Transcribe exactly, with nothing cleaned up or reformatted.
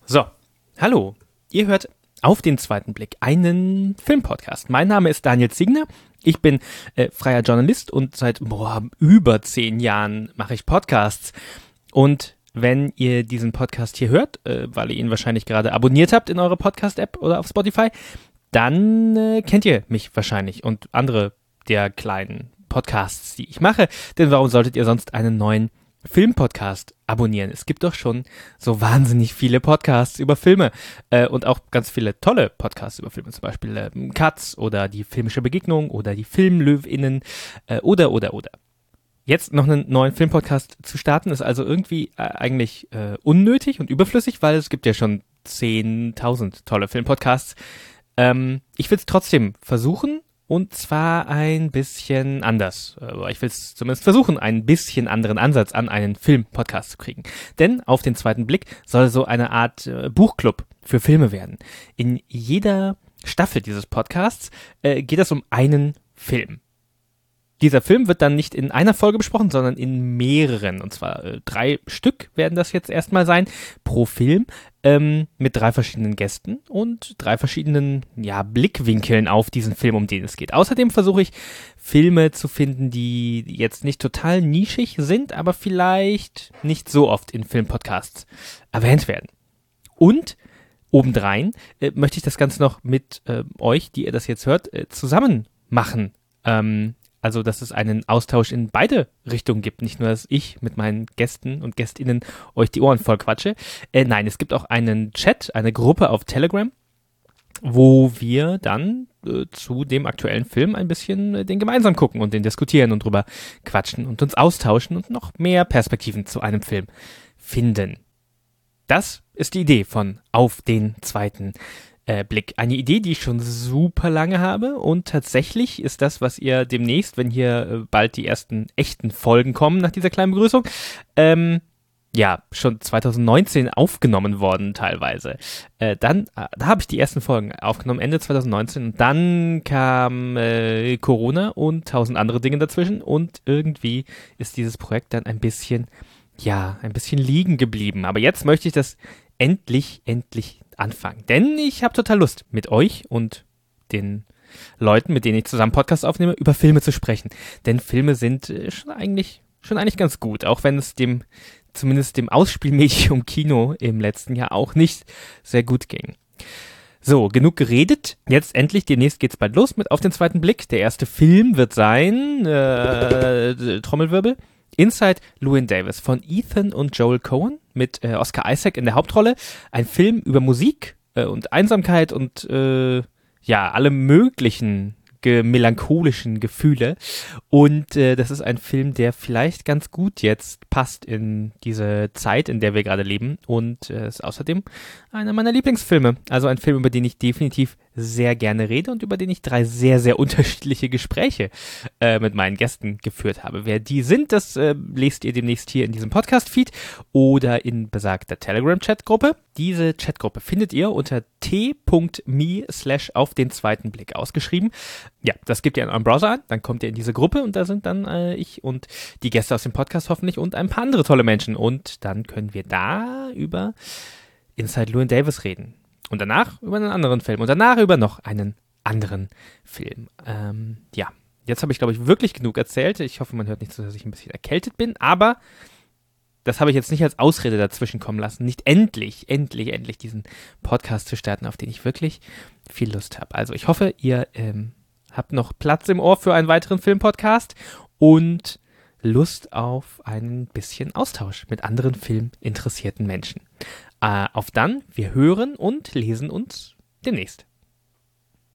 So, hallo, ihr hört auf den zweiten Blick einen Filmpodcast. Mein Name ist Daniel Zigner, ich bin äh, freier Journalist und seit boah, über zehn Jahren mache ich Podcasts. Und wenn ihr diesen Podcast hier hört, äh, weil ihr ihn wahrscheinlich gerade abonniert habt in eurer Podcast-App oder auf Spotify, dann äh, kennt ihr mich wahrscheinlich und andere der kleinen Podcasts, die ich mache. Denn warum solltet ihr sonst einen neuen Filmpodcast abonnieren? Es gibt doch schon so wahnsinnig viele Podcasts über Filme äh, und auch ganz viele tolle Podcasts über Filme, zum Beispiel äh, Katz oder die filmische Begegnung oder die Filmlöwinnen äh, oder, oder, oder. Jetzt noch einen neuen Filmpodcast zu starten, ist also irgendwie äh, eigentlich äh, unnötig und überflüssig, weil es gibt ja schon zehntausend tolle Filmpodcasts. Ähm, ich will es trotzdem versuchen. Und zwar ein bisschen anders. Aber ich will es zumindest versuchen, einen bisschen anderen Ansatz an einen Film-Podcast zu kriegen. Denn auf den zweiten Blick soll so eine Art äh, Buchclub für Filme werden. In jeder Staffel dieses Podcasts äh, geht es um einen Film. Dieser Film wird dann nicht in einer Folge besprochen, sondern in mehreren. Und zwar äh, drei Stück werden das jetzt erstmal sein pro Film, ähm, mit drei verschiedenen Gästen und drei verschiedenen ja, Blickwinkeln auf diesen Film, um den es geht. Außerdem versuche ich, Filme zu finden, die jetzt nicht total nischig sind, aber vielleicht nicht so oft in Filmpodcasts erwähnt werden. Und obendrein äh, möchte ich das Ganze noch mit äh, euch, die ihr das jetzt hört, äh, zusammen machen. Ähm, Also, dass es einen Austausch in beide Richtungen gibt. Nicht nur, dass ich mit meinen Gästen und GästInnen euch die Ohren voll quatsche. Äh, nein, es gibt auch einen Chat, eine Gruppe auf Telegram, wo wir dann äh, zu dem aktuellen Film ein bisschen äh, den gemeinsam gucken und den diskutieren und drüber quatschen und uns austauschen und noch mehr Perspektiven zu einem Film finden. Das ist die Idee von Auf den zweiten Äh, Blick. Eine Idee, die ich schon super lange habe und tatsächlich ist das, was ihr demnächst, wenn hier äh, bald die ersten echten Folgen kommen nach dieser kleinen Begrüßung, ähm, ja, schon zwanzig neunzehn aufgenommen worden teilweise. Äh, dann, äh, da habe ich die ersten Folgen aufgenommen, Ende zwanzig neunzehn und dann kam äh, Corona und tausend andere Dinge dazwischen und irgendwie ist dieses Projekt dann ein bisschen, ja, ein bisschen liegen geblieben. Aber jetzt möchte ich das endlich, endlich anfangen. Denn ich habe total Lust, mit euch und den Leuten, mit denen ich zusammen Podcasts aufnehme, über Filme zu sprechen. Denn Filme sind äh, schon eigentlich schon eigentlich ganz gut, auch wenn es dem, zumindest dem Ausspielmedium Kino im letzten Jahr auch nicht sehr gut ging. So, genug geredet. Jetzt endlich, demnächst geht's bald los mit Auf den zweiten Blick. Der erste Film wird sein, äh, Trommelwirbel, Inside Llewyn Davis von Ethan und Joel Coen mit äh, Oscar Isaac in der Hauptrolle. Ein Film über Musik äh, und Einsamkeit und äh, ja, alle möglichen ge- melancholischen Gefühle. Und äh, das ist ein Film, der vielleicht ganz gut jetzt passt in diese Zeit, in der wir gerade leben. Und äh, ist außerdem einer meiner Lieblingsfilme. Also ein Film, über den ich definitiv sehr gerne rede und über den ich drei sehr, sehr unterschiedliche Gespräche äh, mit meinen Gästen geführt habe. Wer die sind, das äh, lest ihr demnächst hier in diesem Podcast-Feed oder in besagter Telegram-Chatgruppe. Diese Chatgruppe findet ihr unter t.me slash auf den zweiten Blick ausgeschrieben. Ja, das gebt ihr in eurem Browser an, dann kommt ihr in diese Gruppe und da sind dann äh, ich und die Gäste aus dem Podcast hoffentlich und ein paar andere tolle Menschen und dann können wir da über Inside Llewyn Davis reden. Und danach über einen anderen Film. Und danach über noch einen anderen Film. Ähm, ja, jetzt habe ich, glaube ich, wirklich genug erzählt. Ich hoffe, man hört nicht so, dass ich ein bisschen erkältet bin. Aber das habe ich jetzt nicht als Ausrede dazwischen kommen lassen. Nicht endlich, endlich, endlich diesen Podcast zu starten, auf den ich wirklich viel Lust habe. Also ich hoffe, ihr ähm, habt noch Platz im Ohr für einen weiteren Filmpodcast und Lust auf ein bisschen Austausch mit anderen filminteressierten Menschen. Äh, auf dann, wir hören und lesen uns demnächst.